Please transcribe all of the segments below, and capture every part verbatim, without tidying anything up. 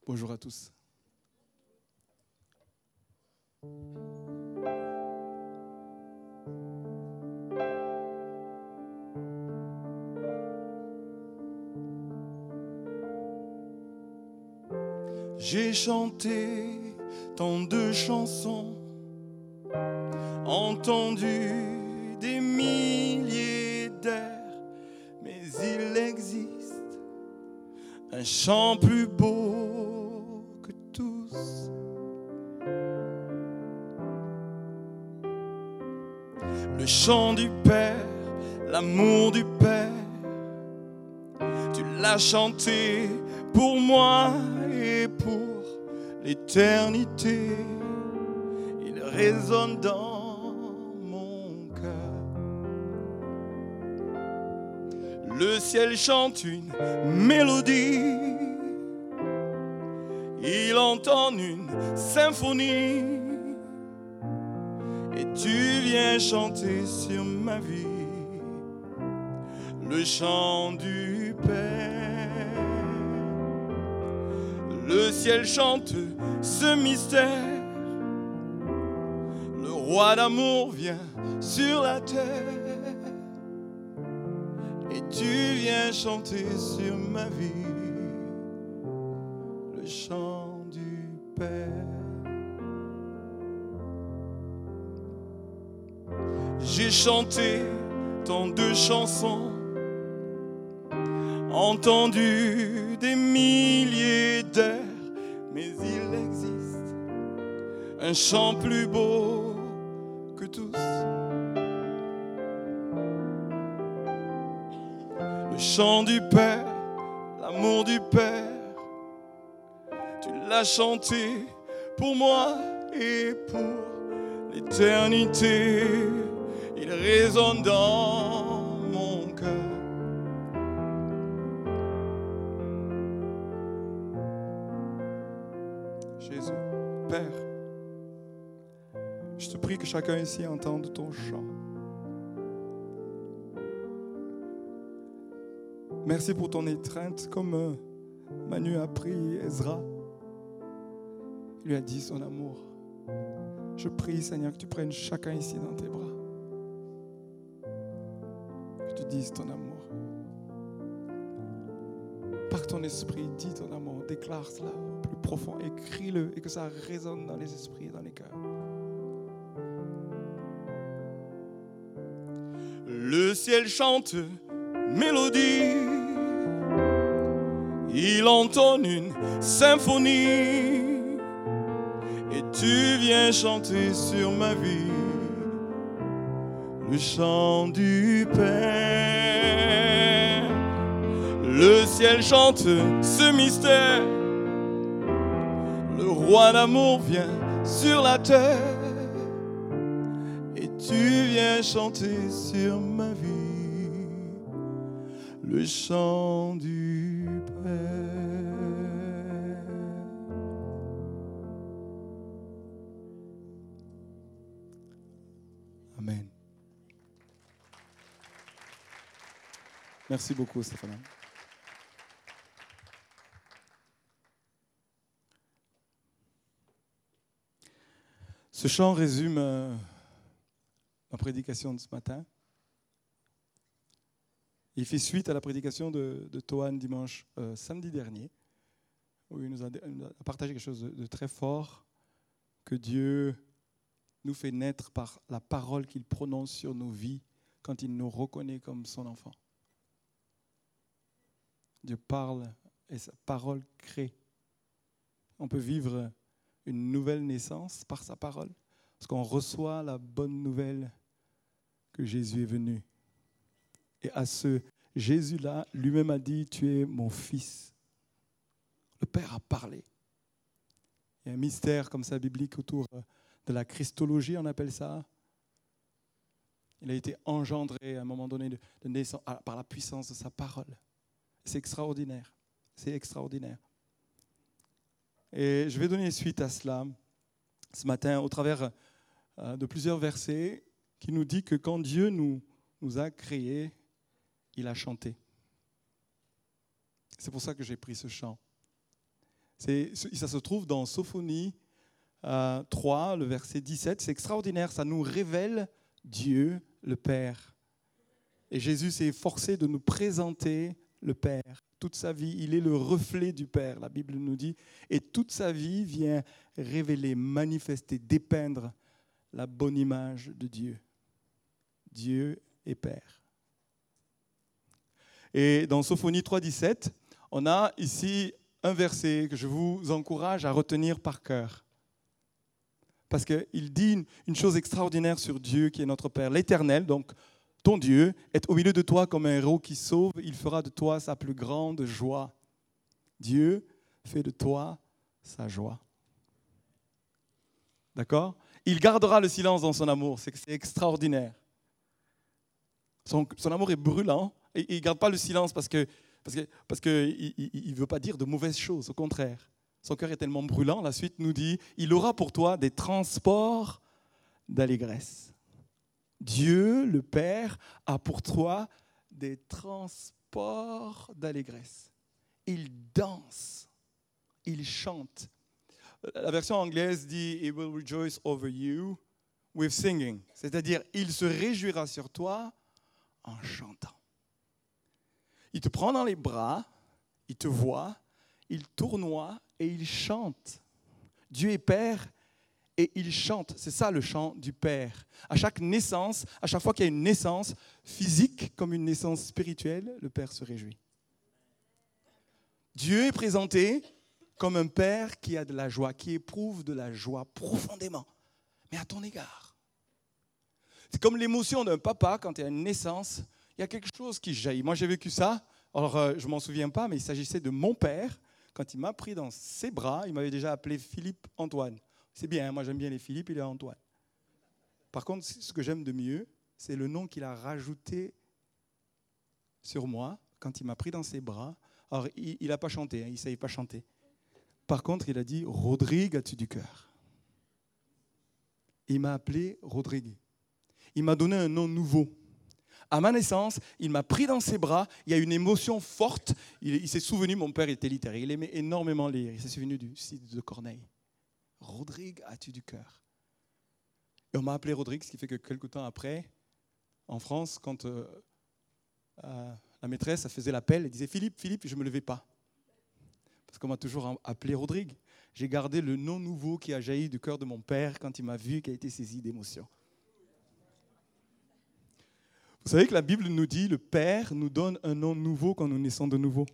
Bonjour à tous. J'ai chanté tant de chansons, entendu des milliers d'airs, mais il existe un chant plus beau que tous. Le chant du Père, l'amour du Père, tu l'as chanté pour moi et pour l'éternité. Il résonne dans mon cœur. Le ciel chante une mélodie, il entend une symphonie, et tu viens chanter sur ma vie le chant du Père. Le ciel chante ce mystère, le roi d'amour vient sur la terre, et tu viens chanter sur ma vie le chant du Père. J'ai chanté tant de chansons, entendu des milliers d'airs, mais il existe un chant plus beau que tous. Le chant du Père, l'amour du Père, tu l'as chanté pour moi et pour l'éternité. Il résonne dans mon cœur. Jésus, Père, je te prie que chacun ici entende ton chant. Merci pour ton étreinte, comme Manu a pris Ezra. Il lui a dit son amour. Je prie, Seigneur, que tu prennes chacun ici dans tes bras. Que tu dises ton amour. Par ton esprit, dis ton amour, déclare cela plus profond, écris-le et que ça résonne dans les esprits et dans les cœurs. Le ciel chante mélodie, il entonne une symphonie, et tu viens chanter sur ma vie le chant du Père. Le ciel chante ce mystère, le roi d'amour vient sur la terre, et tu viens chanter sur ma vie le chant du Père. Amen. Merci beaucoup, Stéphane. Ce chant résume euh, ma prédication de ce matin. Il fait suite à la prédication de, de Toan dimanche, euh, samedi dernier, où il nous a, il nous a partagé quelque chose de, de très fort, que Dieu nous fait naître par la parole qu'il prononce sur nos vies quand il nous reconnaît comme son enfant. Dieu parle et sa parole crée. On peut vivre une nouvelle naissance par sa parole, parce qu'on reçoit la bonne nouvelle que Jésus est venu. Et à ce Jésus-là, lui-même a dit, tu es mon fils. Le Père a parlé. Il y a un mystère comme ça biblique autour de la christologie, on appelle ça. Il a été engendré à un moment donné de, de naissance par la puissance de sa parole. C'est extraordinaire. C'est extraordinaire. Et je vais donner suite à cela ce matin au travers de plusieurs versets qui nous dit que quand Dieu nous, nous a créés, il a chanté. C'est pour ça que j'ai pris ce chant. C'est, ça se trouve dans Sophonie euh, trois, le verset dix-sept. C'est extraordinaire, ça nous révèle Dieu, le Père. Et Jésus s'est efforcé de nous présenter le Père. Toute sa vie, il est le reflet du Père, la Bible nous dit. Et toute sa vie vient révéler, manifester, dépeindre la bonne image de Dieu. Dieu est Père. Et dans Sophonie trois, dix-sept, on a ici un verset que je vous encourage à retenir par cœur. Parce qu'il dit une, une chose extraordinaire sur Dieu qui est notre Père. L'Éternel, donc ton Dieu, est au milieu de toi comme un héros qui sauve. Il fera de toi sa plus grande joie. Dieu fait de toi sa joie. D'accord ? Il gardera le silence dans son amour. C'est, c'est extraordinaire. Son, son amour est brûlant. Et il ne garde pas le silence parce que parce que, parce que il ne veut pas dire de mauvaises choses. Au contraire. Son cœur est tellement brûlant. La suite nous dit, il aura pour toi des transports d'allégresse. Dieu, le Père, a pour toi des transports d'allégresse. Il danse, il chante. La version anglaise dit « He will rejoice over you with singing », c'est-à-dire « Il se réjouira sur toi en chantant ». Il te prend dans les bras, il te voit, il tournoie et il chante. Dieu est Père et il chante. C'est ça le chant du Père. À chaque naissance, à chaque fois qu'il y a une naissance physique comme une naissance spirituelle, le Père se réjouit. Dieu est présenté comme un Père qui a de la joie, qui éprouve de la joie profondément, mais à ton égard. C'est comme l'émotion d'un papa quand il y a une naissance, il y a quelque chose qui jaillit. Moi, j'ai vécu ça. Alors, euh, je ne m'en souviens pas, mais il s'agissait de mon père. Quand il m'a pris dans ses bras, il m'avait déjà appelé Philippe Antoine. C'est bien, hein, moi j'aime bien les Philippe, il est Antoine. Par contre, ce que j'aime de mieux, c'est le nom qu'il a rajouté sur moi quand il m'a pris dans ses bras. Alors, il n'a pas chanté, hein, il ne savait pas chanter. Par contre, il a dit « Rodrigue, as-tu du cœur ?» Il m'a appelé Rodrigue. Il m'a donné un nom nouveau. À ma naissance, il m'a pris dans ses bras, il y a une émotion forte. Il, il s'est souvenu, mon père était littéraire, il aimait énormément lire. Il s'est souvenu du site de Corneille. Rodrigue, as-tu du cœur ? Et on m'a appelé Rodrigue, ce qui fait que quelques temps après, en France, quand euh, euh, la maîtresse elle faisait l'appel, elle disait « Philippe, Philippe », je ne me levais pas. Parce qu'on m'a toujours appelé Rodrigue. J'ai gardé le nom nouveau qui a jailli du cœur de mon père quand il m'a vu, qui a été saisi d'émotion. Vous savez que la Bible nous dit, le Père nous donne un nom nouveau quand nous naissons de nouveau.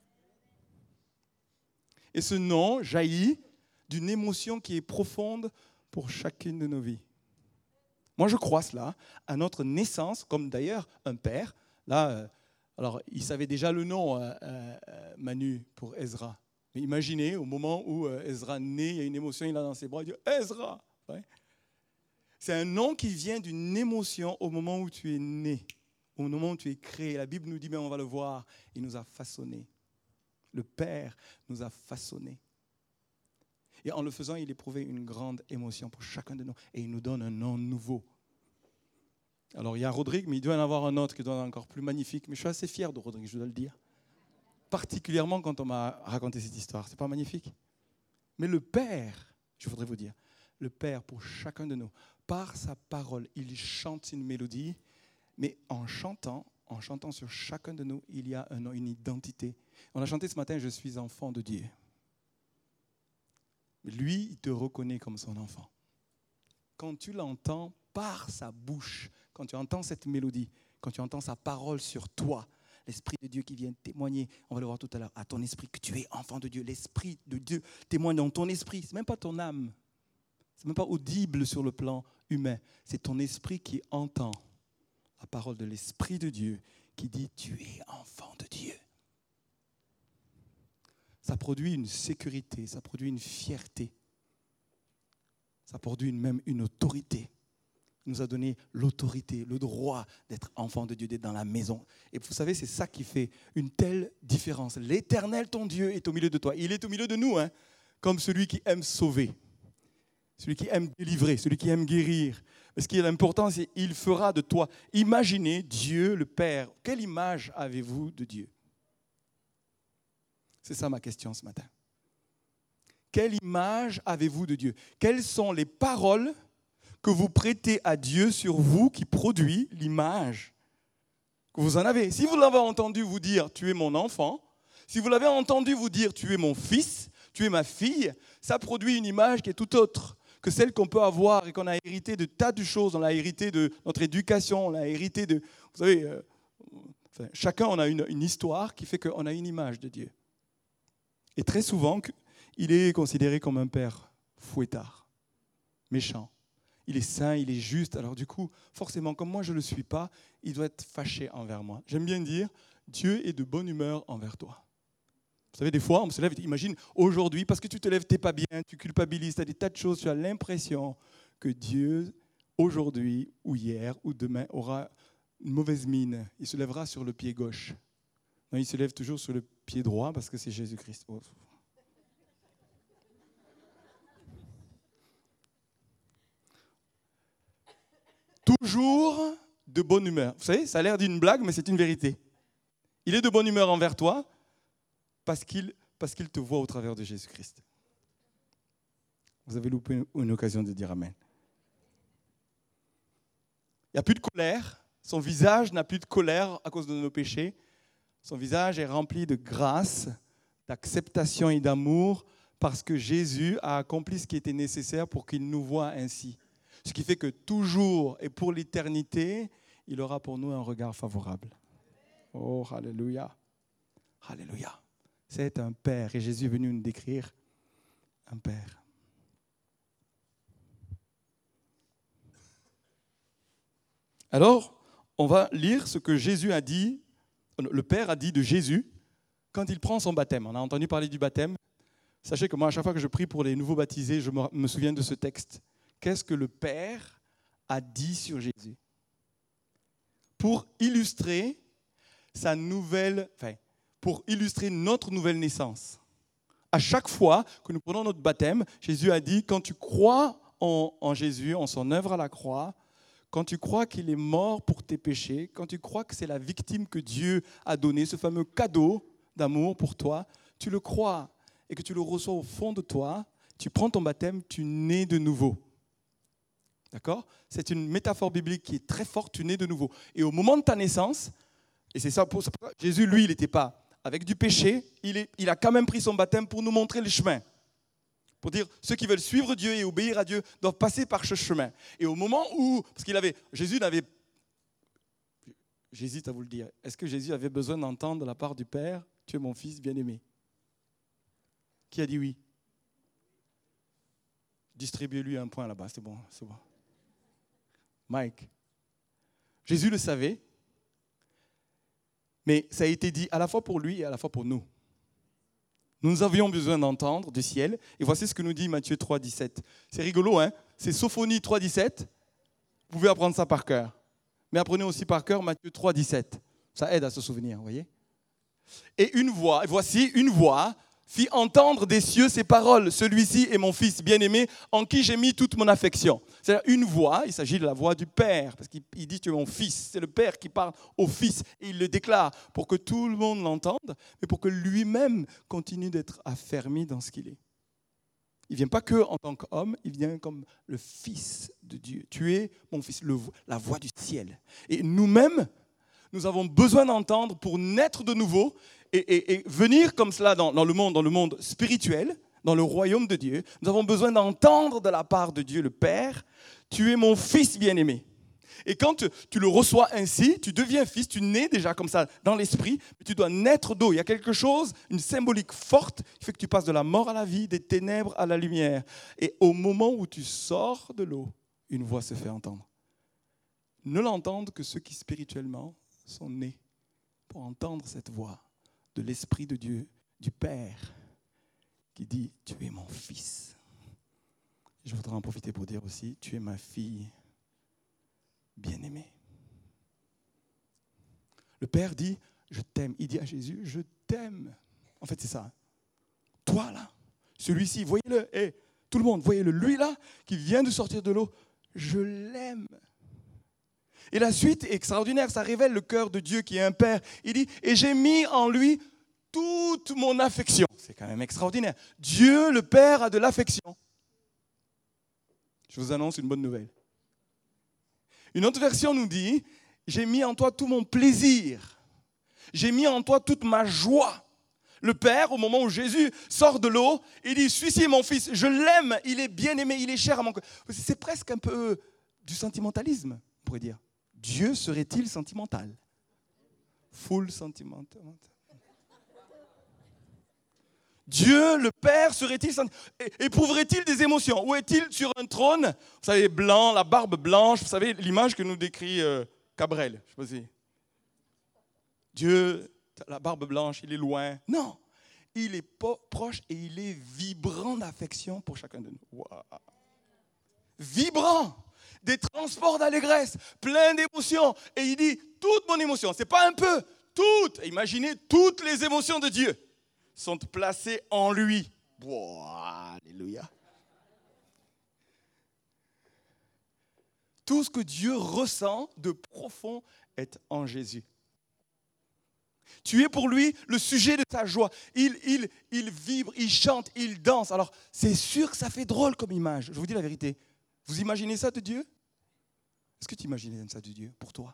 Et ce nom jaillit d'une émotion qui est profonde pour chacune de nos vies. Moi, je crois cela. À notre naissance, comme d'ailleurs un père, là, euh, alors il savait déjà le nom, euh, euh, Manu, pour Ezra. Mais imaginez, au moment où euh, Ezra naît, il y a une émotion, il a dans ses bras, il dit « Ezra !» ouais. C'est un nom qui vient d'une émotion au moment où tu es né, au moment où tu es créé. La Bible nous dit, mais on va le voir, il nous a façonnés. Le Père nous a façonnés. Et en le faisant, il éprouvait une grande émotion pour chacun de nous. Et il nous donne un nom nouveau. Alors il y a Rodrigue, mais il doit y en avoir un autre qui doit être encore plus magnifique. Mais je suis assez fier de Rodrigue, je dois le dire. Particulièrement quand on m'a raconté cette histoire. C'est pas magnifique ? Mais le Père, je voudrais vous dire, le Père pour chacun de nous, par sa parole, il chante une mélodie, mais en chantant, en chantant sur chacun de nous, il y a un, une identité. On a chanté ce matin, je suis enfant de Dieu. Lui, il te reconnaît comme son enfant. Quand tu l'entends par sa bouche, quand tu entends cette mélodie, quand tu entends sa parole sur toi, l'Esprit de Dieu qui vient témoigner, on va le voir tout à l'heure, à ton esprit que tu es enfant de Dieu. L'Esprit de Dieu témoigne dans ton esprit, ce n'est même pas ton âme. Ce n'est même pas audible sur le plan humain. C'est ton esprit qui entend la parole de l'Esprit de Dieu qui dit « Tu es enfant de Dieu ». Ça produit une sécurité, ça produit une fierté. Ça produit une, même une autorité. Il nous a donné l'autorité, le droit d'être enfant de Dieu, d'être dans la maison. Et vous savez, c'est ça qui fait une telle différence. L'Éternel, ton Dieu, est au milieu de toi. Il est au milieu de nous, hein, comme celui qui aime sauver. Celui qui aime délivrer, celui qui aime guérir. Mais ce qui est important, c'est qu'il fera de toi. Imaginez Dieu, le Père. Quelle image avez-vous de Dieu ? C'est ça ma question ce matin. quelle image avez-vous de Dieu? Quelles sont les paroles que vous prêtez à Dieu sur vous qui produit l'image que vous en avez? Si vous l'avez entendu vous dire « tu es mon enfant », si vous l'avez entendu vous dire « tu es mon fils », « tu es ma fille », ça produit une image qui est tout autre que celle qu'on peut avoir et qu'on a hérité de tas de choses. On a hérité de notre éducation, on a hérité de... Vous savez, euh, enfin, chacun on a une, une histoire qui fait qu'on a une image de Dieu. Et très souvent, il est considéré comme un père fouettard, méchant. Il est saint, il est juste. Alors du coup, forcément, comme moi je ne le suis pas, il doit être fâché envers moi. J'aime bien dire, Dieu est de bonne humeur envers toi. Vous savez, des fois, on se lève, imagine, aujourd'hui, parce que tu te lèves, tu n'es pas bien, tu culpabilises, tu as des tas de choses, tu as l'impression que Dieu, aujourd'hui, ou hier, ou demain, aura une mauvaise mine. Il se lèvera sur le pied gauche. Non, il se lève toujours sur le pied droit parce que c'est Jésus-Christ. Oh. Toujours de bonne humeur. Vous savez, ça a l'air d'une blague, mais c'est une vérité. Il est de bonne humeur envers toi parce qu'il, parce qu'il te voit au travers de Jésus-Christ. Vous avez loupé une occasion de dire Amen. Il n'y a plus de colère. Son visage n'a plus de colère à cause de nos péchés. Son visage est rempli de grâce, d'acceptation et d'amour parce que Jésus a accompli ce qui était nécessaire pour qu'il nous voie ainsi. Ce qui fait que toujours et pour l'éternité, il aura pour nous un regard favorable. Oh, alléluia. Alléluia. C'est un Père et Jésus est venu nous décrire un Père. Alors, on va lire ce que Jésus a dit, le Père a dit de Jésus quand il prend son baptême. On a entendu parler du baptême. Sachez que moi, à chaque fois que je prie pour les nouveaux baptisés, je me souviens de ce texte. Qu'est-ce que le Père a dit sur Jésus? Pour illustrer sa nouvelle, enfin, pour illustrer notre nouvelle naissance. À chaque fois que nous prenons notre baptême, Jésus a dit, quand tu crois en, en Jésus, en son œuvre à la croix, quand tu crois qu'il est mort pour tes péchés, quand tu crois que c'est la victime que Dieu a donnée, ce fameux cadeau d'amour pour toi, tu le crois et que tu le reçois au fond de toi, tu prends ton baptême, tu nais de nouveau. D'accord? C'est une métaphore biblique qui est très forte, tu nais de nouveau. Et au moment de ta naissance, et c'est ça pour ça, Jésus, lui, il n'était pas avec du péché, il, est, il a quand même pris son baptême pour nous montrer le chemin. Pour dire, ceux qui veulent suivre Dieu et obéir à Dieu doivent passer par ce chemin. Et au moment où, parce qu'il avait, Jésus n'avait, j'hésite à vous le dire, est-ce que Jésus avait besoin d'entendre de la part du Père, tu es mon fils bien-aimé? Qui a dit oui? Distribuez-lui un point là-bas, c'est bon, c'est bon. Mike. Jésus le savait, mais ça a été dit à la fois pour lui et à la fois pour nous. Nous avions besoin d'entendre du ciel, et voici ce que nous dit Matthieu trois, dix-sept. C'est rigolo, hein? C'est Sophonie trois, dix-sept. Vous pouvez apprendre ça par cœur. Mais apprenez aussi par cœur Matthieu trois, dix-sept. Ça aide à se souvenir, vous voyez? Et une voix, et voici une voix, fit entendre des cieux ces paroles. Celui-ci est mon fils bien-aimé, en qui j'ai mis toute mon affection. C'est-à-dire une voix, il s'agit de la voix du Père, parce qu'il dit tu es mon fils. C'est le Père qui parle au Fils, et il le déclare pour que tout le monde l'entende, mais pour que lui-même continue d'être affermi dans ce qu'il est. Il ne vient pas que en tant qu'homme, il vient comme le Fils de Dieu. Tu es mon fils, le, la voix du ciel. Et nous-mêmes, nous avons besoin d'entendre pour naître de nouveau et, et, et venir comme cela dans, dans, le monde, dans le monde spirituel, dans le royaume de Dieu. Nous avons besoin d'entendre de la part de Dieu le Père, tu es mon fils bien-aimé. Et quand tu, tu le reçois ainsi, tu deviens fils, tu nais déjà comme ça dans l'esprit, mais tu dois naître d'eau. Il y a quelque chose, une symbolique forte qui fait que tu passes de la mort à la vie, des ténèbres à la lumière. Et au moment où tu sors de l'eau, une voix se fait entendre. Ne l'entendent que ceux qui spirituellement sont nés pour entendre cette voix de l'Esprit de Dieu, du Père, qui dit « Tu es mon fils ». Je voudrais en profiter pour dire aussi « Tu es ma fille bien-aimée ». Le Père dit « Je t'aime ». Il dit à Jésus « Je t'aime ». En fait, c'est ça. Toi, là, celui-ci, voyez-le, hey, tout le monde, voyez-le, lui, là, qui vient de sortir de l'eau, je l'aime. Et la suite est extraordinaire, ça révèle le cœur de Dieu qui est un Père. Il dit, et j'ai mis en lui toute mon affection. C'est quand même extraordinaire. Dieu, le Père, a de l'affection. Je vous annonce une bonne nouvelle. Une autre version nous dit, j'ai mis en toi tout mon plaisir. J'ai mis en toi toute ma joie. Le Père, au moment où Jésus sort de l'eau, il dit, celui-ci est mon fils, je l'aime, il est bien aimé, il est cher à mon cœur. C'est presque un peu du sentimentalisme, on pourrait dire. Dieu serait-il sentimental? Full sentimental. Dieu, le Père, serait-il éprouverait-il des émotions? Ou est-il sur un trône, vous savez, blanc, la barbe blanche, vous savez, l'image que nous décrit euh, Cabrel, je sais pas si. Dieu, la barbe blanche, il est loin. Non, il est pas proche et il est vibrant d'affection pour chacun de nous. Wow. Vibrant, des transports d'allégresse, plein d'émotions. Et il dit, toute mon émotion, c'est pas un peu, toutes, imaginez toutes les émotions de Dieu sont placés en lui. Wow, alléluia. Tout ce que Dieu ressent de profond est en Jésus. Tu es pour lui le sujet de ta joie. Il, il, il vibre, il chante, il danse. Alors, c'est sûr que ça fait drôle comme image. Je vous dis la vérité. Vous imaginez ça de Dieu? Est-ce que tu imagines ça de Dieu pour toi?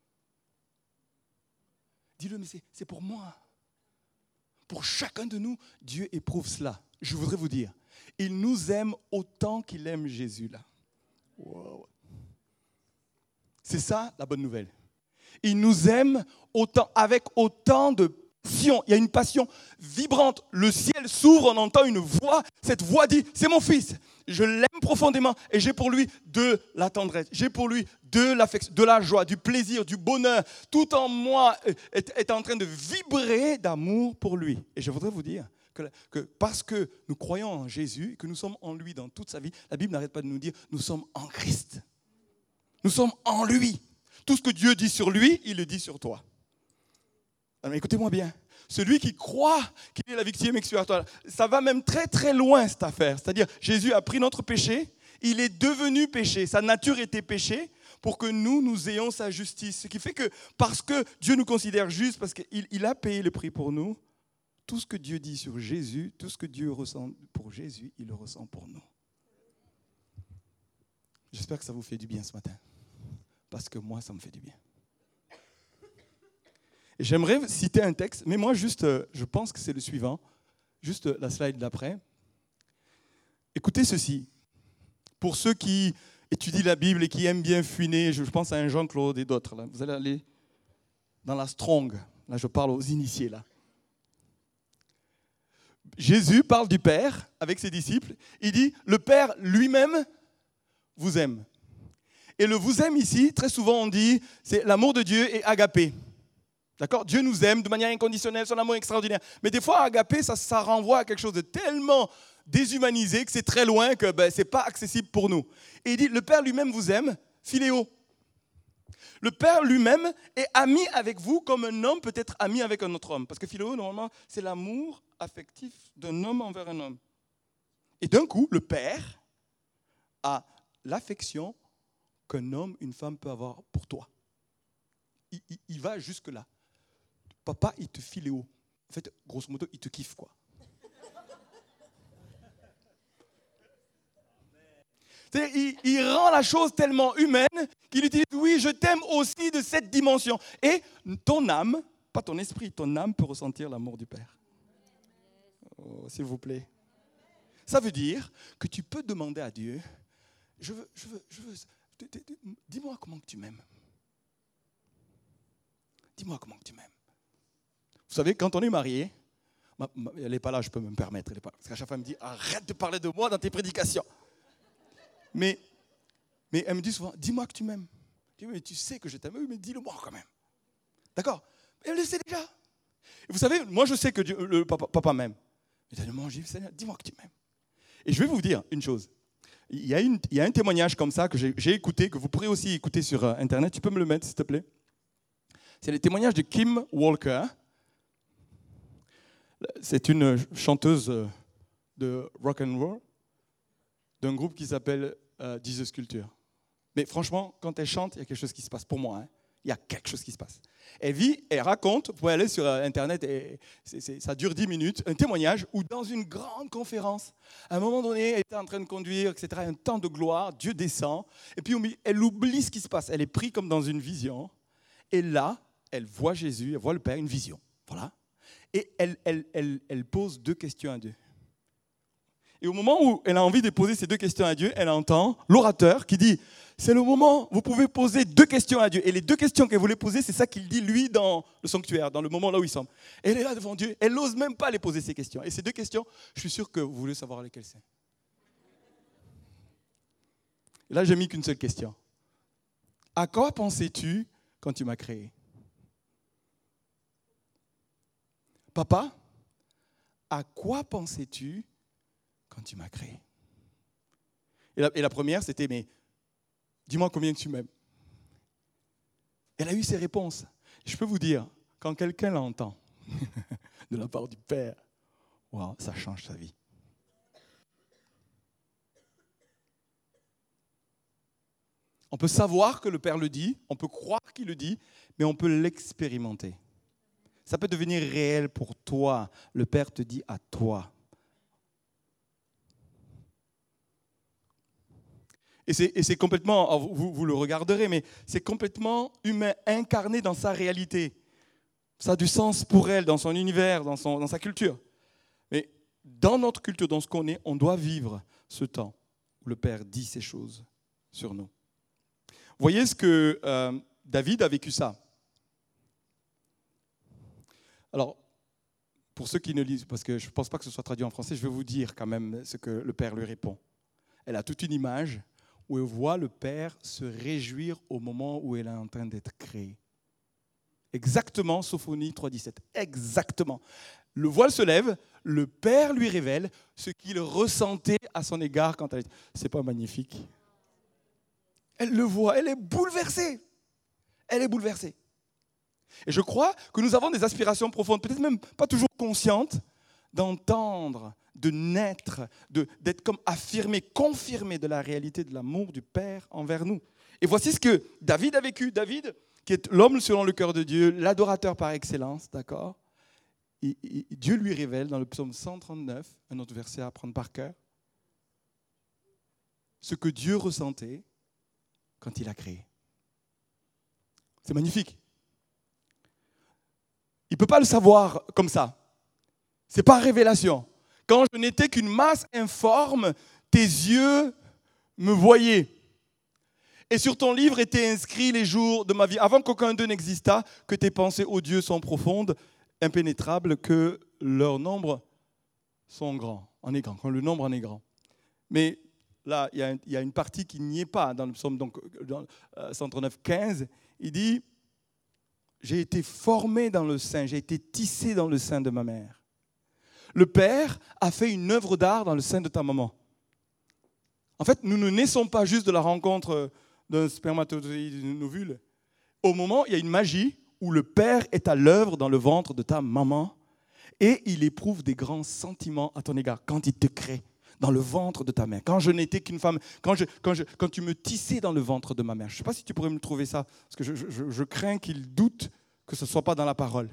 Dis-le, mais c'est, c'est pour moi. Pour chacun de nous, Dieu éprouve cela. Je voudrais vous dire, il nous aime autant qu'il aime Jésus là. Wow. C'est ça la bonne nouvelle. Il nous aime autant, avec autant de passion. Il y a une passion vibrante. Le ciel s'ouvre, on entend une voix. Cette voix dit, c'est mon fils. Je l'aime profondément et j'ai pour lui de la tendresse. J'ai pour lui de l'affection, de la joie, du plaisir, du bonheur. Tout en moi est, est en train de vibrer d'amour pour lui. Et je voudrais vous dire que, que parce que nous croyons en Jésus, que nous sommes en lui dans toute sa vie, la Bible n'arrête pas de nous dire, nous sommes en Christ. Nous sommes en lui. Tout ce que Dieu dit sur lui, il le dit sur toi. Alors, écoutez-moi bien. Celui qui croit qu'il est la victime expiatoire, ça va même très très loin cette affaire. C'est-à-dire, Jésus a pris notre péché, il est devenu péché, sa nature était péché pour que nous, nous ayons sa justice. Ce qui fait que parce que Dieu nous considère justes, parce qu'il il a payé le prix pour nous, tout ce que Dieu dit sur Jésus, tout ce que Dieu ressent pour Jésus, il le ressent pour nous. J'espère que ça vous fait du bien ce matin, parce que moi, ça me fait du bien. Et j'aimerais citer un texte, mais moi, juste, je pense que c'est le suivant, juste la slide d'après. Écoutez ceci. Pour ceux qui étudient la Bible et qui aiment bien fuiner, je pense à un Jean-Claude et d'autres, là. Vous allez aller dans la Strong. Là, je parle aux initiés, là. Jésus parle du Père avec ses disciples. Il dit, le Père lui-même vous aime. Et le vous aime ici, très souvent on dit, c'est l'amour de Dieu et agapé. D'accord? Dieu nous aime de manière inconditionnelle, son amour est extraordinaire. Mais des fois, agapé, ça, ça renvoie à quelque chose de tellement déshumanisé que c'est très loin, que ben, ce n'est pas accessible pour nous. Et il dit, le Père lui-même vous aime, philéo. Le Père lui-même est ami avec vous comme un homme peut être ami avec un autre homme. Parce que philéo, normalement, c'est l'amour affectif d'un homme envers un homme. Et d'un coup, le Père a l'affection qu'un homme, une femme peut avoir pour toi. Il, il, il va jusque-là. Papa, il te philéo. En fait, grosso modo, il te kiffe, quoi. Il, il rend la chose tellement humaine qu'il utilise, oui, je t'aime aussi de cette dimension. Et ton âme, pas ton esprit, ton âme peut ressentir l'amour du Père. Oh, s'il vous plaît. Ça veut dire que tu peux demander à Dieu, je veux, je veux, je veux, dis-moi comment tu m'aimes. Dis-moi comment tu m'aimes. Vous savez, quand on est marié, ma, ma, elle n'est pas là, je peux me permettre. Elle est pas là, parce qu'à chaque fois, elle me dit, arrête de parler de moi dans tes prédications. Mais, mais elle me dit souvent, dis-moi que tu m'aimes. Je dis, mais tu sais que je t'aime, oui, mais dis-le-moi quand même. D'accord? Elle le sait déjà. Et vous savez, moi je sais que Dieu, le papa, papa m'aime. Mais tellement, je dis, Seigneur, dis-moi que tu m'aimes. Et je vais vous dire une chose. Il y a, une, il y a un témoignage comme ça que j'ai, j'ai écouté, que vous pourrez aussi écouter sur Internet. Tu peux me le mettre, s'il te plaît? C'est le témoignage de Kim Walker. C'est une chanteuse de rock and roll d'un groupe qui s'appelle euh, Jesus Culture. Mais franchement, quand elle chante, il y a quelque chose qui se passe pour moi. Hein. Il y a quelque chose qui se passe. Elle vit, elle raconte, vous pouvez aller sur Internet, et c'est, c'est, ça dure dix minutes, un témoignage où dans une grande conférence, à un moment donné, elle était en train de conduire, et cetera, un temps de gloire, Dieu descend, et puis elle oublie ce qui se passe. Elle est prise comme dans une vision, et là, elle voit Jésus, elle voit le Père, une vision. Voilà. Et elle, elle, elle, elle pose deux questions à Dieu. Et au moment où elle a envie de poser ces deux questions à Dieu, elle entend l'orateur qui dit « C'est le moment, vous pouvez poser deux questions à Dieu. » Et les deux questions qu'elle voulait poser, c'est ça qu'il dit lui dans le sanctuaire, dans le moment là où il semble. Elle est là devant Dieu, elle n'ose même pas les poser ces questions. Et ces deux questions, je suis sûr que vous voulez savoir lesquelles c'est. Et là, j'ai mis qu'une seule question. À quoi pensais-tu quand tu m'as créé? Papa, à quoi pensais-tu quand tu m'as créé? Et la, et la première, c'était, mais dis-moi combien tu m'aimes. Elle a eu ses réponses. Je peux vous dire, quand quelqu'un l'entend de la part du Père, wow, ça change sa vie. On peut savoir que le Père le dit, on peut croire qu'il le dit, mais on peut l'expérimenter. Ça peut devenir réel pour toi. Le Père te dit à toi. Et c'est, et c'est complètement, vous, vous le regarderez, mais c'est complètement humain, incarné dans sa réalité. Ça a du sens pour elle, dans son univers, dans, son, dans sa culture. Mais dans notre culture, dans ce qu'on est, on doit vivre ce temps où le Père dit ces choses sur nous. Vous voyez ce que euh, David a vécu ça. Alors, pour ceux qui ne lisent, parce que je ne pense pas que ce soit traduit en français, je vais vous dire quand même ce que le Père lui répond. Elle a toute une image où elle voit le Père se réjouir au moment où elle est en train d'être créée. Exactement, Sophonie trois dix-sept. Exactement. Le voile se lève, le Père lui révèle ce qu'il ressentait à son égard quand elle était. C'est pas magnifique? Elle le voit, elle est bouleversée. Elle est bouleversée. Et je crois que nous avons des aspirations profondes, peut-être même pas toujours conscientes, d'entendre, de naître, de, d'être comme affirmé, confirmé de la réalité de l'amour du Père envers nous. Et voici ce que David a vécu. David, qui est l'homme selon le cœur de Dieu, l'adorateur par excellence, d'accord? Et, et, Dieu lui révèle dans le psaume cent trente-neuf, un autre verset à apprendre par cœur, ce que Dieu ressentait quand il a créé. C'est magnifique. Il ne peut pas le savoir comme ça. Ce n'est pas révélation. Quand je n'étais qu'une masse informe, tes yeux me voyaient. Et sur ton livre étaient inscrits les jours de ma vie, avant qu'aucun d'eux n'existât, que tes pensées, ô Dieu, sont profondes, impénétrables, que leur nombre sont grands, en est grand, quand le nombre en est grand. Mais là, il y a, il y a une partie qui n'y est pas dans le psaume donc, dans, euh, cent trente-neuf, quinze. Il dit « J'ai été formé dans le sein, j'ai été tissé dans le sein de ma mère. » Le Père a fait une œuvre d'art dans le sein de ta maman. En fait, nous ne naissons pas juste de la rencontre d'un spermatozoïde et d'une ovule. Au moment, il y a une magie où le Père est à l'œuvre dans le ventre de ta maman et il éprouve des grands sentiments à ton égard quand il te crée dans le ventre de ta mère. Quand je n'étais qu'une femme, quand, je, quand, je, quand tu me tissais dans le ventre de ma mère. Je ne sais pas si tu pourrais me trouver ça, parce que je, je, je crains qu'il doute que ce ne soit pas dans la parole.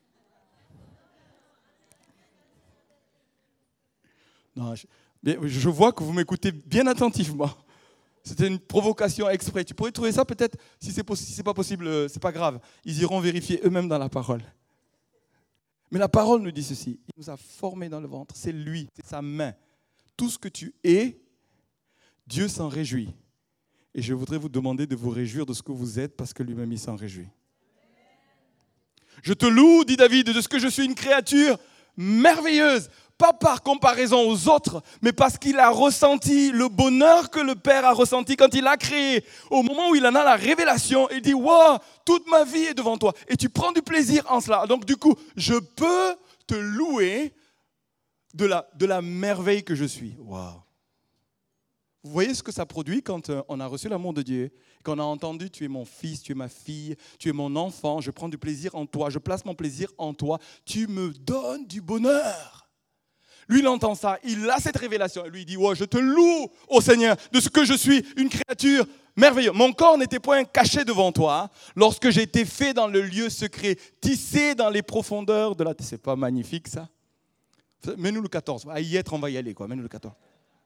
Non, je, je vois que vous m'écoutez bien attentivement. C'était une provocation exprès. Tu pourrais trouver ça peut-être, si ce n'est si c'est pas possible, ce n'est pas grave. Ils iront vérifier eux-mêmes dans la parole. Mais la parole nous dit ceci. Il nous a formés dans le ventre. C'est lui, c'est sa main. Tout ce que tu es, Dieu s'en réjouit. Et je voudrais vous demander de vous réjouir de ce que vous êtes parce que lui-même, il s'en réjouit. Je te loue, dit David, de ce que je suis une créature merveilleuse. Pas par comparaison aux autres, mais parce qu'il a ressenti le bonheur que le Père a ressenti quand il a créé. Au moment où il en a la révélation, il dit « Wow, toute ma vie est devant toi. » Et tu prends du plaisir en cela. Donc du coup, je peux te louer de la, de la merveille que je suis. Wow. Vous voyez ce que ça produit quand on a reçu l'amour de Dieu, quand on a entendu « Tu es mon fils, tu es ma fille, tu es mon enfant, je prends du plaisir en toi, je place mon plaisir en toi, tu me donnes du bonheur. » Lui, il entend ça, il a cette révélation. Et lui, il dit, oh, je te loue, ô Seigneur, de ce que je suis, une créature merveilleux. Mon corps n'était point caché devant toi lorsque j'ai été fait dans le lieu secret, tissé dans les profondeurs de la terre. C'est pas magnifique ça? Mets-nous le quatorze. À y être, on va y aller. Quoi. Mets-nous le quatorze.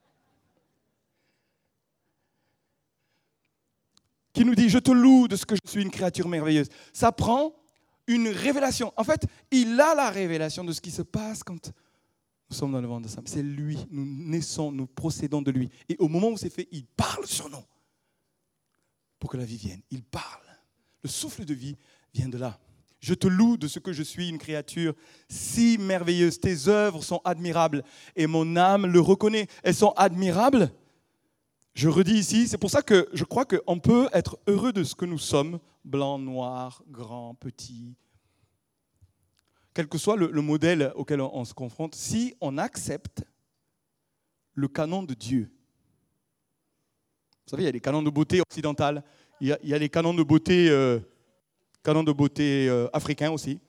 Qui nous dit, je te loue de ce que je suis une créature merveilleuse. Ça prend une révélation. En fait, il a la révélation de ce qui se passe quand nous sommes dans le ventre de sa mère. C'est lui. Nous naissons, nous procédons de lui. Et au moment où c'est fait, il parle sur nous pour que la vie vienne. Il parle. Le souffle de vie vient de là. Je te loue de ce que je suis une créature si merveilleuse. Tes œuvres sont admirables et mon âme le reconnaît. Elles sont admirables. Je redis ici, c'est pour ça que je crois qu'on peut être heureux de ce que nous sommes, blanc, noir, grand, petit. Quel que soit le, le modèle auquel on, on se confronte, si on accepte le canon de Dieu. Vous savez, il y a les canons de beauté occidentales, il y a, il y a les canons de beauté... Euh, canon de beauté euh, africain aussi.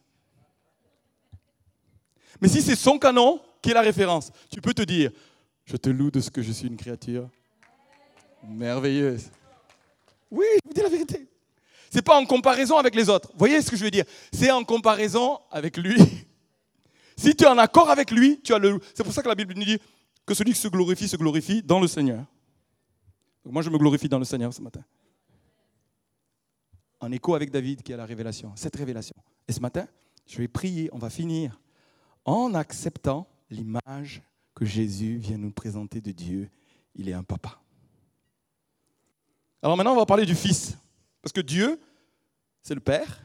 Mais si c'est son canon qui est la référence, tu peux te dire, je te loue de ce que je suis une créature merveilleuse. Oui, je vous dis la vérité. Ce n'est pas en comparaison avec les autres. Vous voyez ce que je veux dire? C'est en comparaison avec lui. Si tu es en accord avec lui, tu as le... C'est pour ça que la Bible nous dit que celui qui se glorifie, se glorifie dans le Seigneur. Donc moi, je me glorifie dans le Seigneur ce matin. En écho avec David qui a la révélation, cette révélation. Et ce matin, je vais prier, on va finir en acceptant l'image que Jésus vient nous présenter de Dieu. Il est un papa. Alors maintenant, on va parler du Fils. Parce que Dieu, c'est le Père.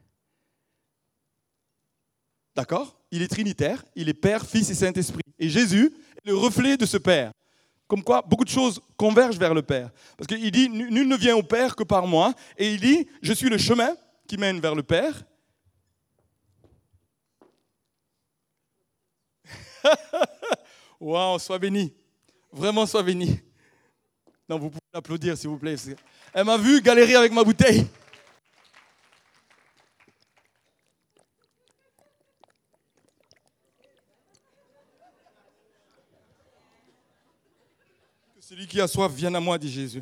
D'accord? Il est trinitaire, il est Père, Fils et Saint-Esprit. Et Jésus est le reflet de ce Père. Comme quoi, beaucoup de choses convergent vers le Père. Parce qu'il dit, nul ne vient au Père que par moi. Et il dit, je suis le chemin qui mène vers le Père. Waouh, sois béni. Vraiment, sois béni. Non, vous pouvez l'applaudir, s'il vous plaît. Elle m'a vu galérer avec ma bouteille. Celui qui a soif, vienne à moi, dit Jésus.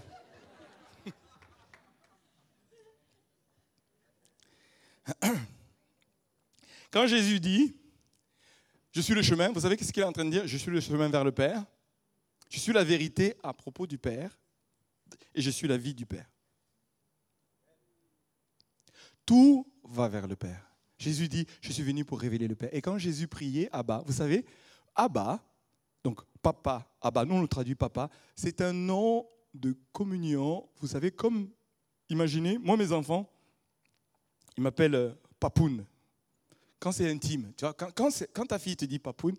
Quand Jésus dit, je suis le chemin, vous savez qu'est-ce qu'il est en train de dire? Je suis le chemin vers le Père. Je suis la vérité à propos du Père. Et je suis la vie du Père. Tout va vers le Père. Jésus dit, je suis venu pour révéler le Père. Et quand Jésus priait, Abba, vous savez, Abba, donc papa, Abba, nous on le traduit papa, c'est un nom de communion. Vous savez, comme, imaginez, moi mes enfants, ils m'appellent euh, Papoun. Quand c'est intime, tu vois, quand, quand, quand ta fille te dit Papoun,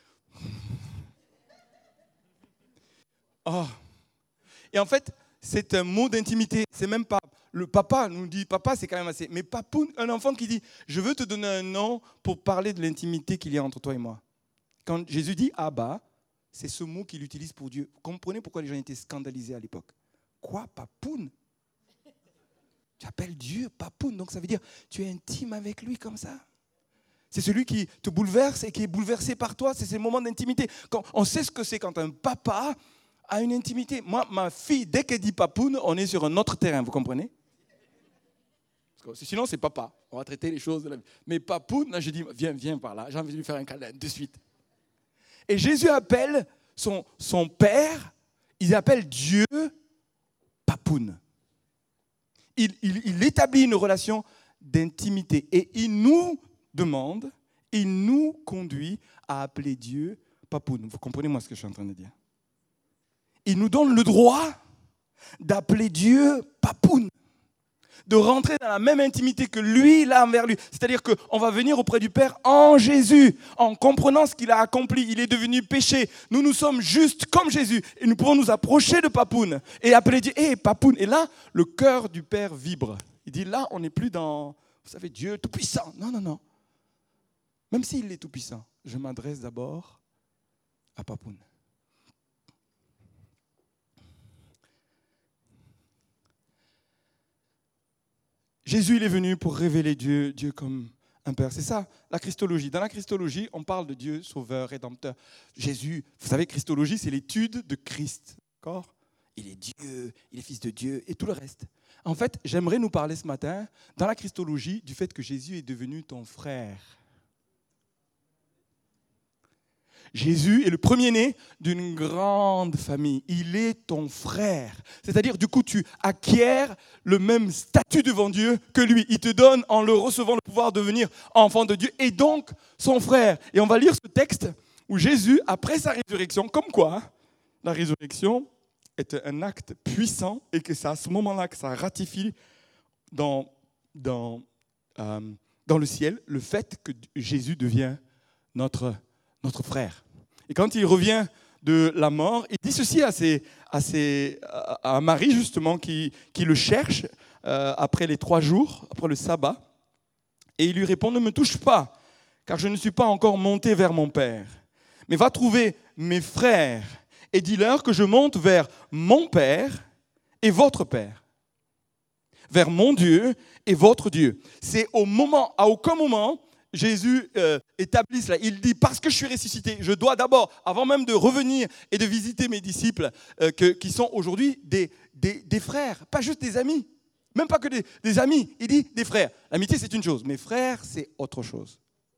oh. Et en fait, c'est un mot d'intimité. C'est même pas, le papa nous dit, papa c'est quand même assez, mais Papoun, un enfant qui dit, je veux te donner un nom pour parler de l'intimité qu'il y a entre toi et moi. Quand Jésus dit Abba, c'est ce mot qu'il utilise pour Dieu. Vous comprenez pourquoi les gens étaient scandalisés à l'époque? Quoi, Papoun? Tu appelles Dieu Papoun, donc ça veut dire tu es intime avec lui comme ça. C'est celui qui te bouleverse et qui est bouleversé par toi. C'est ces moments d'intimité. Quand on sait ce que c'est quand un papa a une intimité. Moi, ma fille, dès qu'elle dit Papoun, on est sur un autre terrain, vous comprenez? Parce que sinon, c'est papa. On va traiter les choses de la vie. Mais Papoun, là, je dis, viens, viens par là. J'ai envie de lui faire un câlin de suite. Et Jésus appelle son, son Père, il appelle Dieu Papoun. Il, il, il établit une relation d'intimité. Et il nous demande, il nous conduit à appeler Dieu Papoun. Vous comprenez moi ce que je suis en train de dire? Il nous donne le droit d'appeler Dieu Papoun. De rentrer dans la même intimité que lui, il a envers lui. C'est-à-dire qu'on va venir auprès du Père en Jésus, en comprenant ce qu'il a accompli. Il est devenu péché. Nous, nous sommes justes comme Jésus. Et nous pouvons nous approcher de Papoun et appeler Dieu. Hé, hey, Papoun. Et là, le cœur du Père vibre. Il dit, là, on n'est plus dans, vous savez, Dieu tout-puissant. Non, non, non. Même s'il est tout-puissant, je m'adresse d'abord à Papoun. Jésus, il est venu pour révéler Dieu, Dieu comme un Père. C'est ça, la Christologie. Dans la Christologie, on parle de Dieu sauveur, rédempteur. Jésus, vous savez, Christologie, c'est l'étude de Christ. D'accord ? il est Dieu, il est fils de Dieu et tout le reste. En fait, j'aimerais nous parler ce matin, dans la Christologie, du fait que Jésus est devenu ton frère. Jésus est le premier-né d'une grande famille. Il est ton frère. C'est-à-dire, du coup, tu acquiers le même statut devant Dieu que lui. Il te donne, en le recevant, le pouvoir de devenir enfant de Dieu et donc son frère. Et on va lire ce texte où Jésus, après sa résurrection, comme quoi, hein, la résurrection est un acte puissant et que c'est à ce moment-là que ça ratifie dans, dans, euh, dans le ciel le fait que Jésus devient notre, notre frère. Et quand il revient de la mort, il dit ceci à, ses, à, ses, à Marie, justement, qui, qui le cherche euh, après les trois jours, après le sabbat. Et il lui répond, ne me touche pas, car je ne suis pas encore monté vers mon Père. Mais va trouver mes frères et dis-leur que je monte vers mon Père et votre Père, vers mon Dieu et votre Dieu. C'est au moment, à aucun moment, Jésus euh, établit cela. Il dit, parce que je suis ressuscité, je dois d'abord, avant même de revenir et de visiter mes disciples, euh, que, qui sont aujourd'hui des, des, des frères, pas juste des amis, même pas que des, des amis, il dit des frères. L'amitié, c'est une chose, mais frère, c'est autre chose.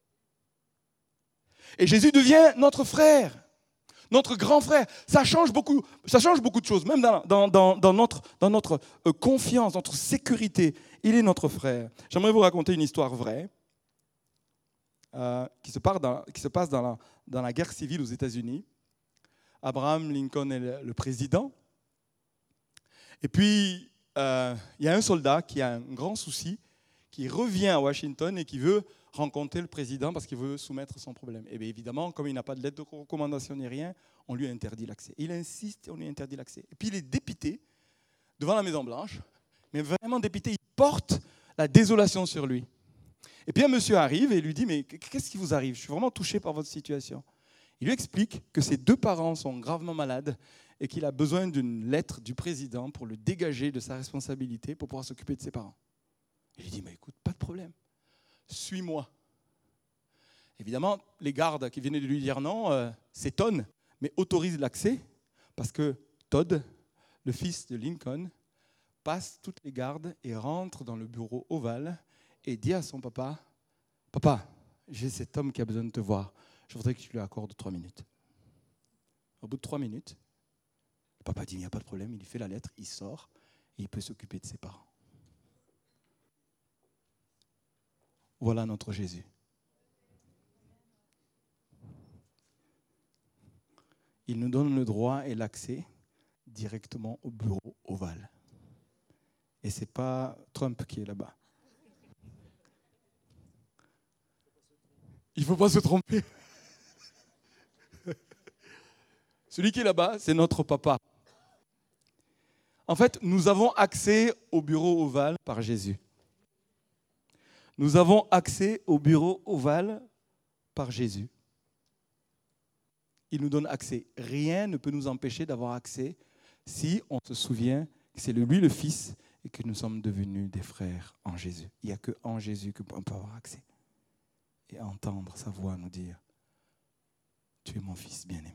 Et Jésus devient notre frère. Notre grand frère, ça change beaucoup, ça change beaucoup de choses, même dans, dans, dans, dans notre, dans notre euh, confiance, notre sécurité. Il est notre frère. J'aimerais vous raconter une histoire vraie euh, qui, se dans, qui se passe dans la, dans la guerre civile aux États-Unis. Abraham Lincoln est le, le président. Et puis, euh, il y a un soldat qui a un grand souci, qui revient à Washington et qui veut rencontrer le président parce qu'il veut soumettre son problème. Et bien évidemment, comme il n'a pas de lettre de recommandation ni rien, on lui interdit l'accès. Il insiste et on lui interdit l'accès. Et puis il est dépité devant la Maison-Blanche, mais vraiment dépité, il porte la désolation sur lui. Et puis un monsieur arrive et lui dit, mais qu'est-ce qui vous arrive? Je suis vraiment touché par votre situation. Il lui explique que ses deux parents sont gravement malades et qu'il a besoin d'une lettre du président pour le dégager de sa responsabilité pour pouvoir s'occuper de ses parents. Il lui dit, mais écoute, pas de problème. Suis-moi. Évidemment, les gardes qui venaient de lui dire non euh, s'étonnent, mais autorisent l'accès parce que Todd, le fils de Lincoln, passe toutes les gardes et rentre dans le bureau ovale et dit à son papa, « Papa, j'ai cet homme qui a besoin de te voir. Je voudrais que tu lui accordes trois minutes. » Au bout de trois minutes, le papa dit, « Il n'y a pas de problème. » Il fait la lettre, il sort et il peut s'occuper de ses parents. Voilà notre Jésus. Il nous donne le droit et l'accès directement au bureau ovale. Et ce n'est pas Trump qui est là-bas. Il ne faut pas se tromper. Celui qui est là-bas, c'est notre papa. En fait, nous avons accès au bureau ovale par Jésus. Nous avons accès au bureau ovale par Jésus. Il nous donne accès. Rien ne peut nous empêcher d'avoir accès si on se souvient que c'est lui le Fils et que nous sommes devenus des frères en Jésus. Il n'y a qu'en Jésus qu'on peut avoir accès. Et entendre sa voix nous dire « Tu es mon Fils bien-aimé ».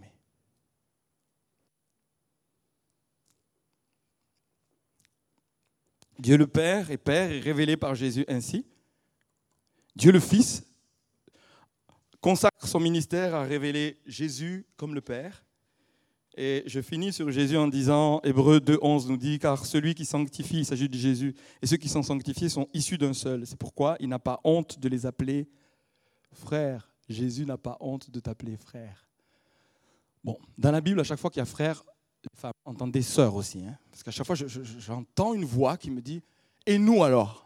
Dieu le Père et Père est révélé par Jésus ainsi. Dieu le Fils consacre son ministère à révéler Jésus comme le Père. Et je finis sur Jésus en disant, Hébreux deux onze nous dit, car celui qui sanctifie, il s'agit de Jésus, et ceux qui sont sanctifiés sont issus d'un seul. C'est pourquoi il n'a pas honte de les appeler frères. Jésus n'a pas honte de t'appeler frère. Bon, dans la Bible, à chaque fois qu'il y a frère, les femmes entendent des sœurs aussi. Hein, parce qu'à chaque fois, je, je, j'entends une voix qui me dit, et nous alors?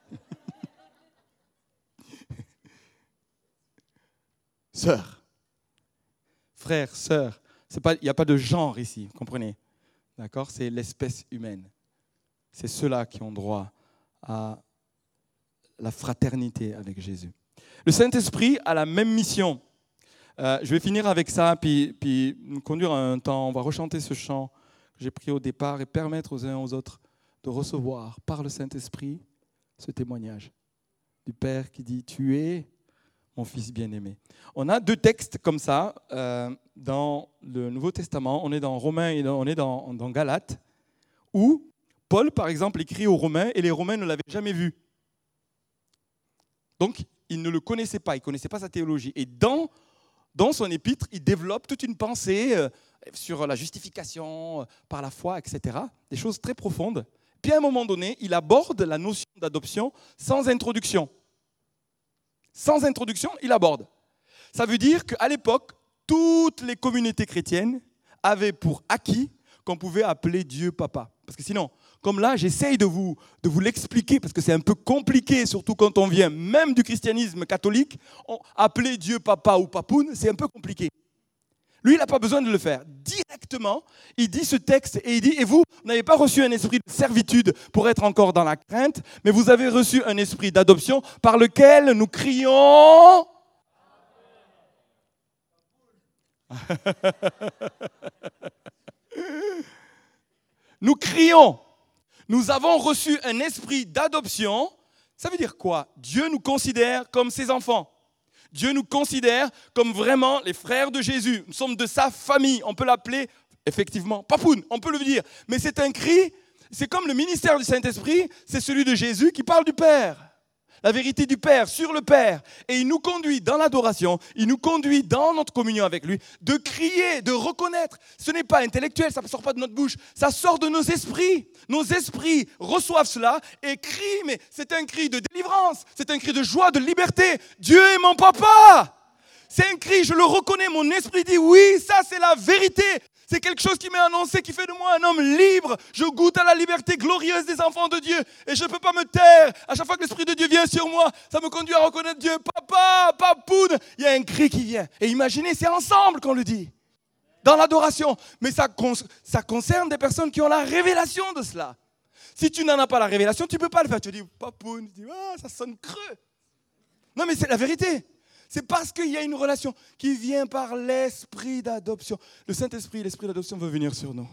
Sœur, frère, sœur, il n'y a pas de genre ici, vous comprenez? D'accord? C'est l'espèce humaine. C'est ceux-là qui ont droit à la fraternité avec Jésus. Le Saint-Esprit a la même mission. Euh, je vais finir avec ça, puis, puis nous conduire un temps. On va rechanter ce chant que j'ai pris au départ et permettre aux uns aux autres de recevoir par le Saint-Esprit ce témoignage du Père qui dit « Tu es mon fils bien-aimé. On a deux textes comme ça euh, dans le Nouveau Testament. On est dans Romains et on est dans, dans Galates, où Paul, par exemple, écrit aux Romains et les Romains ne l'avaient jamais vu. Donc, ils ne le connaissaient pas, ils ne connaissaient pas sa théologie. Et dans, dans son épître, il développe toute une pensée euh, sur la justification euh, par la foi, et cetera. Des choses très profondes. Puis à un moment donné, il aborde la notion d'adoption sans introduction. Sans introduction, il aborde. Ça veut dire qu'à l'époque, toutes les communautés chrétiennes avaient pour acquis qu'on pouvait appeler Dieu papa. Parce que sinon, comme là, j'essaye de vous, de vous l'expliquer, parce que c'est un peu compliqué, surtout quand on vient même du christianisme catholique, on, appeler Dieu papa ou papoune, c'est un peu compliqué. Lui, il n'a pas besoin de le faire. Directement, il dit ce texte et il dit, et vous, vous n'avez pas reçu un esprit de servitude pour être encore dans la crainte, mais vous avez reçu un esprit d'adoption par lequel nous crions... Nous crions. Nous avons reçu un esprit d'adoption. Ça veut dire quoi? Dieu nous considère comme ses enfants. Dieu nous considère comme vraiment les frères de Jésus. Nous sommes de sa famille. On peut l'appeler, effectivement, papoune, on peut le dire. Mais c'est un cri, c'est comme le ministère du Saint-Esprit, c'est celui de Jésus qui parle du Père. La vérité du Père sur le Père. Et il nous conduit dans l'adoration, il nous conduit dans notre communion avec lui, de crier, de reconnaître. Ce n'est pas intellectuel, ça ne sort pas de notre bouche, ça sort de nos esprits. Nos esprits reçoivent cela et crient, mais c'est un cri de délivrance, c'est un cri de joie, de liberté. Dieu est mon papa. C'est un cri, je le reconnais, mon esprit dit oui, ça c'est la vérité. C'est quelque chose qui m'est annoncé, qui fait de moi un homme libre. Je goûte à la liberté glorieuse des enfants de Dieu. Et je ne peux pas me taire. À chaque fois que l'Esprit de Dieu vient sur moi, ça me conduit à reconnaître Dieu. Papa, papoune. Il y a un cri qui vient. Et imaginez, c'est ensemble qu'on le dit. Dans l'adoration. Mais ça, ça concerne des personnes qui ont la révélation de cela. Si tu n'en as pas la révélation, tu ne peux pas le faire. Tu dis, papoune. Tu dis, ah, ça sonne creux. Non, mais c'est la vérité. C'est parce qu'il y a une relation qui vient par l'esprit d'adoption. Le Saint-Esprit, l'esprit d'adoption veut venir sur nous.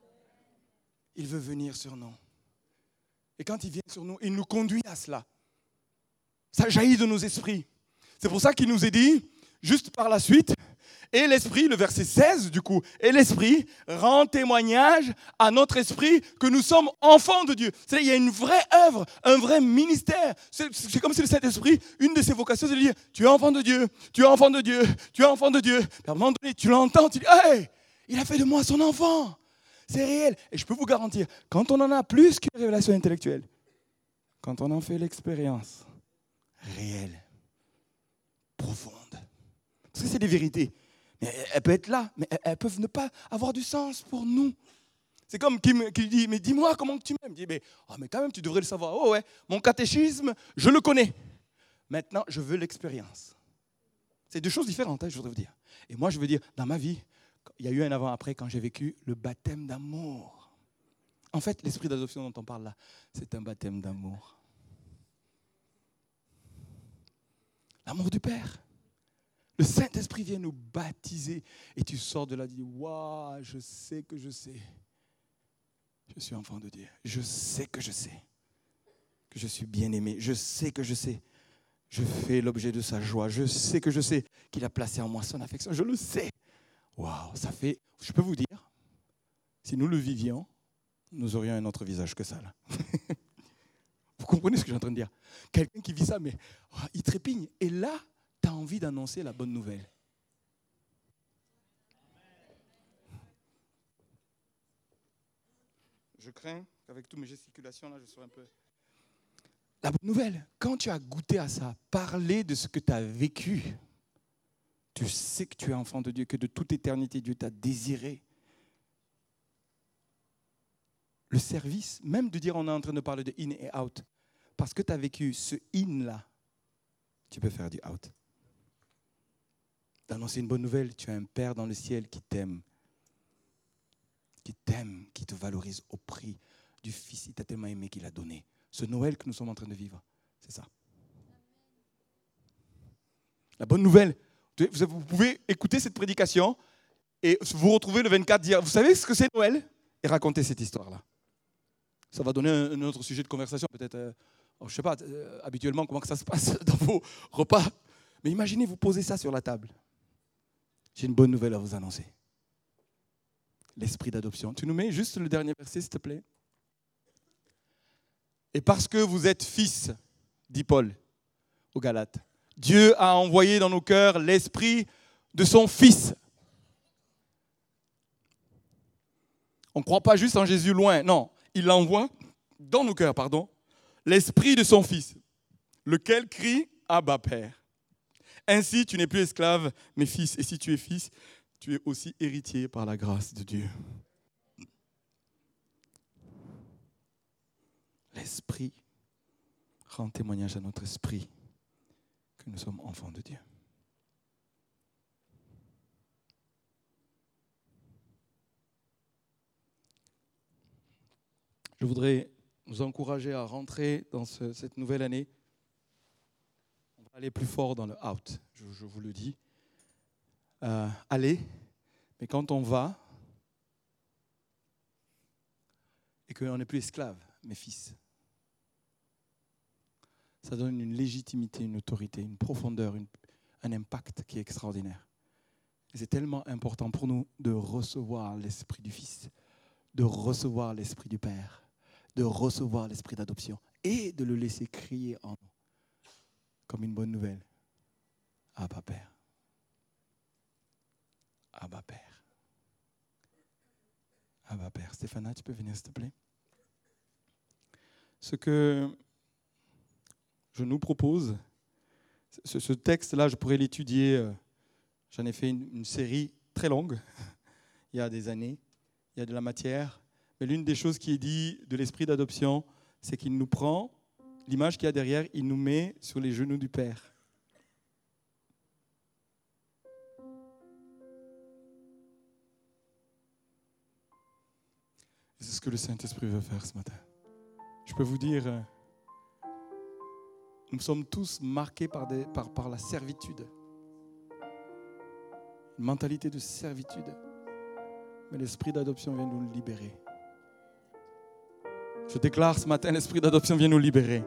Il veut venir sur nous. Et quand il vient sur nous, il nous conduit à cela. Ça jaillit de nos esprits. C'est pour ça qu'il nous est dit, juste par la suite, et l'Esprit, le verset seize du coup, et l'Esprit rend témoignage à notre esprit que nous sommes enfants de Dieu. C'est-à-dire il y a une vraie œuvre, un vrai ministère. C'est, c'est comme si le Saint-Esprit, une de ses vocations, c'est de dire, tu es enfant de Dieu, tu es enfant de Dieu, tu es enfant de Dieu. À un moment donné, tu l'entends, tu dis, hey, il a fait de moi son enfant. C'est réel. Et je peux vous garantir, quand on en a plus qu'une révélation intellectuelle, quand on en fait l'expérience réelle, profonde, parce que c'est des vérités. Mais elles peuvent être là, mais elles peuvent ne pas avoir du sens pour nous. C'est comme qui me qui dit, mais dis-moi comment tu m'aimes. Je dis, mais, oh, mais quand même, tu devrais le savoir. Oh ouais, mon catéchisme, je le connais. Maintenant, je veux l'expérience. C'est deux choses différentes, hein, je voudrais vous dire. Et moi, je veux dire, dans ma vie, il y a eu un avant-après quand j'ai vécu le baptême d'amour. En fait, l'esprit d'adoption dont on parle là, c'est un baptême d'amour. L'amour du Père. Le Saint-Esprit vient nous baptiser et tu sors de là et dis, waouh, je sais que je sais. Je suis enfant de Dieu. Je sais que je sais que je suis bien-aimé. Je sais que je sais. Je fais l'objet de sa joie. Je sais que je sais qu'il a placé en moi son affection. Je le sais. Waouh, ça fait, je peux vous dire, si nous le vivions, nous aurions un autre visage que ça là. Vous comprenez ce que je suis en train de dire? Quelqu'un qui vit ça, mais oh, il trépigne. Et là, tu as envie d'annoncer la bonne nouvelle. Je crains qu'avec toutes mes gesticulations, là, je sois un peu... La bonne nouvelle, quand tu as goûté à ça, parler de ce que tu as vécu, tu sais que tu es enfant de Dieu, que de toute éternité, Dieu t'a désiré. Le service, même de dire on est en train de parler de in et out, parce que tu as vécu ce in-là, tu peux faire du out. D'annoncer une bonne nouvelle, tu as un Père dans le ciel qui t'aime, qui t'aime, qui te valorise au prix du Fils. Il t'a tellement aimé qu'il a donné. Ce Noël que nous sommes en train de vivre, c'est ça. La bonne nouvelle, vous pouvez écouter cette prédication et vous retrouver le vingt-quatre, dire, vous savez ce que c'est Noël? Et raconter cette histoire-là. Ça va donner un, un autre sujet de conversation, peut-être, euh, je ne sais pas, euh, habituellement, comment que ça se passe dans vos repas. Mais imaginez, vous posez ça sur la table. J'ai une bonne nouvelle à vous annoncer. L'esprit d'adoption. Tu nous mets juste le dernier verset, s'il te plaît. Et parce que vous êtes fils, dit Paul aux Galates, Dieu a envoyé dans nos cœurs l'esprit de son Fils. On ne croit pas juste en Jésus loin, non. Il l'envoie dans nos cœurs, pardon, l'esprit de son Fils, lequel crie « Abba, Père ». Ainsi, tu n'es plus esclave, mais fils. Et si tu es fils, tu es aussi héritier par la grâce de Dieu. L'esprit rend témoignage à notre esprit que nous sommes enfants de Dieu. Je voudrais nous encourager à rentrer dans ce, cette nouvelle année. On va aller plus fort dans le out, je, je vous le dis. Euh, aller, mais quand on va, et qu'on n'est plus esclave, mais fils, ça donne une légitimité, une autorité, une profondeur, une, un impact qui est extraordinaire. Et c'est tellement important pour nous de recevoir l'esprit du Fils, de recevoir l'esprit du Père, de recevoir l'esprit d'adoption et de le laisser crier en nous comme une bonne nouvelle. Abba Père. Abba Père. Abba Père. Stéphana, tu peux venir s'il te plaît? Ce que je nous propose, ce, ce texte-là, je pourrais l'étudier, euh, j'en ai fait une, une série très longue, il y a des années, il y a de la matière, mais l'une des choses qui est dit de l'esprit d'adoption, c'est qu'il nous prend, l'image qu'il y a derrière, il nous met sur les genoux du Père. C'est ce que le Saint-Esprit veut faire ce matin. Je peux vous dire, euh, nous sommes tous marqués par, des, par, par la servitude. Une mentalité de servitude. Mais l'esprit d'adoption vient nous libérer. Je déclare ce matin, l'esprit d'adoption vient nous libérer.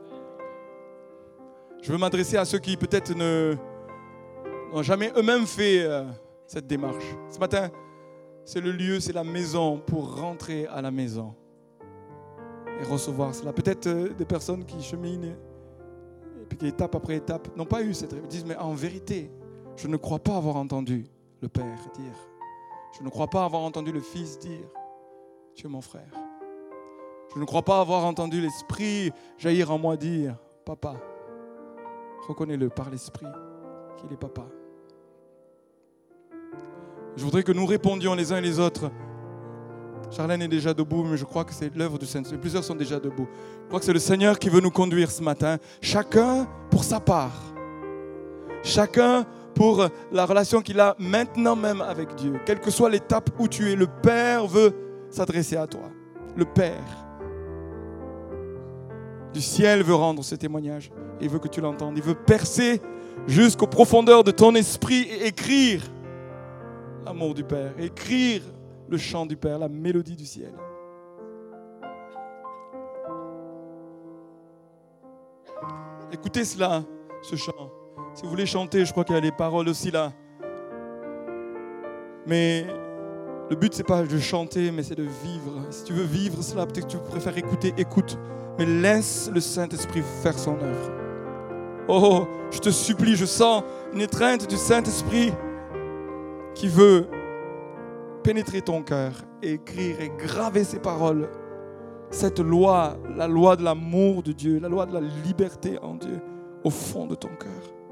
Je veux m'adresser à ceux qui peut-être ne, n'ont jamais eux-mêmes fait euh, cette démarche. Ce matin, c'est le lieu, c'est la maison pour rentrer à la maison et recevoir cela. Peut-être euh, des personnes qui cheminent et puis qui étape après étape n'ont pas eu cette réponse. Ils disent, mais en vérité, je ne crois pas avoir entendu le Père dire. Je ne crois pas avoir entendu le Fils dire, tu es mon frère. Je ne crois pas avoir entendu l'Esprit jaillir en moi dire, papa. Reconnais-le par l'Esprit qu'il est papa. Je voudrais que nous répondions les uns et les autres. Charlène est déjà debout, mais je crois que c'est l'œuvre du Saint-Esprit. Plusieurs sont déjà debout. Je crois que c'est le Seigneur qui veut nous conduire ce matin. Chacun pour sa part. Chacun pour la relation qu'il a maintenant même avec Dieu. Quelle que soit l'étape où tu es, le Père veut s'adresser à toi. Le Père du ciel veut rendre ce témoignage. Il veut que tu l'entendes. Il veut percer jusqu'aux profondeurs de ton esprit et écrire l'amour du Père, écrire le chant du Père, la mélodie du ciel. Écoutez cela, ce chant. Si vous voulez chanter, je crois qu'il y a les paroles aussi là. Mais le but, ce n'est pas de chanter, mais c'est de vivre. Si tu veux vivre cela, peut-être que tu préfères écouter, écoute. Mais laisse le Saint-Esprit faire son œuvre. Oh, je te supplie, je sens une étreinte du Saint-Esprit qui veut pénétrer ton cœur et écrire et graver ces paroles. Cette loi, la loi de l'amour de Dieu, la loi de la liberté en Dieu, au fond de ton cœur.